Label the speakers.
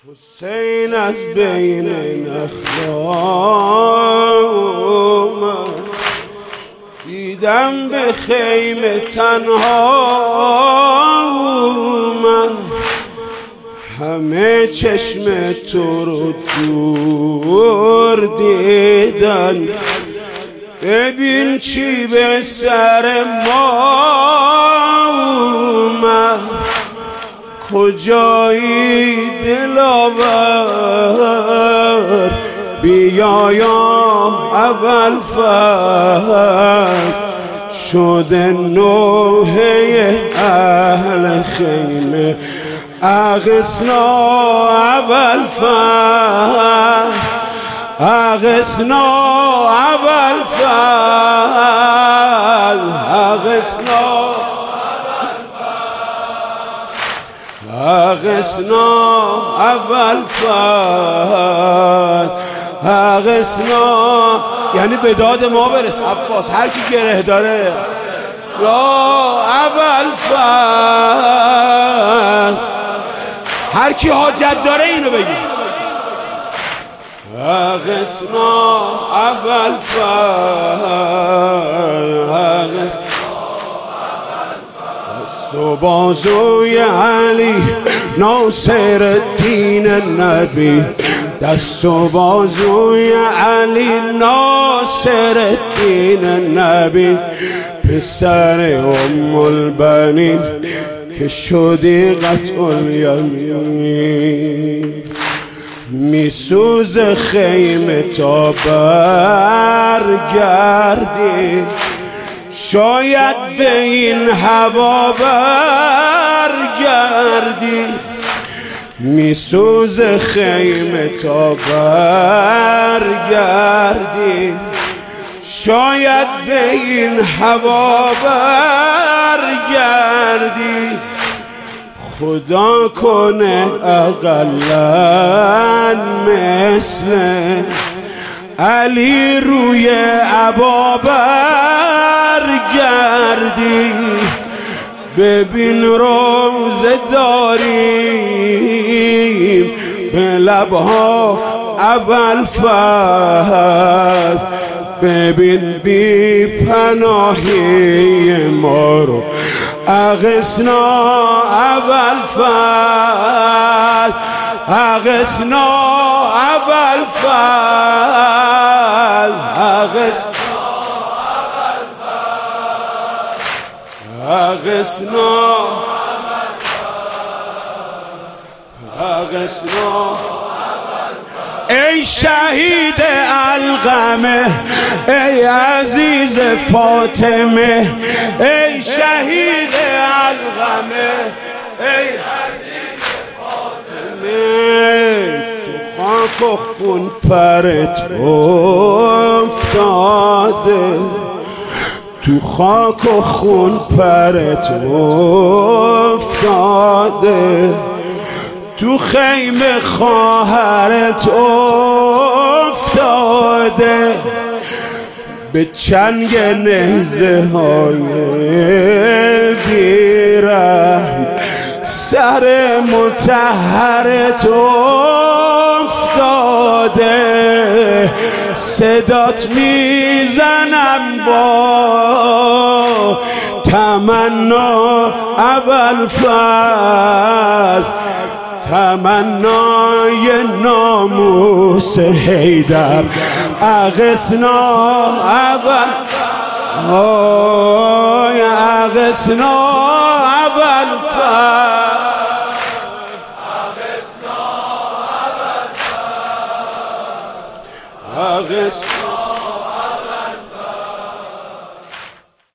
Speaker 1: حسین از بین نخلام دیدم به خیمه تنها من، همه چشم تو رو دور دیدن. ببین چی به سر ما اومد، کجایی دلاور؟ بیا یا اول فرد شده نوحه اهل خیمه، اغثنا اول فرد، اغثنا اول فرد، اغثنا اغثنا اول فرد، اغثنا یعنی به داد ما برس عباس، هر کی گره داره یا اول فرد، هر کی حاجت داره اینو بگی. اغثنا اول فرد، دست و بازوی علی ناصر الدین نبی، دست و بازوی علی ناصر الدین نبی، پسر ام البنین که شدی قطع الیمین. میسوز خیمه تا برگردی، شاید به این هوا برگردی. میسوز خیمه تا برگردی، شاید به این هوا برگردی. خدا کنه اقلن مثل علی روی عبا برگردی. ببین روزه داریم به لبها اول فرد، ببین بی پناهی ما رو اغثنا اول فرد، اغثنا اول فرد، اغثنا اغثنا اغثنا. ای شهید القمه، ای عزیز فاطمه، ای شهید القمه، ای عزیز فاطمه. تو خاک و خون پرت افتاده، تو خاک و خون پرت افتاده، تو خیمه خواهرت افتاده. به چنگ نهزه های بیرحم سر مطهرت افتاده. صدات میزنم با تمنا اول فاز، تمنای ناموس حیدر. اغثنا اول، اغثنا اول فرد، اغثنا اول فرد، اغثنا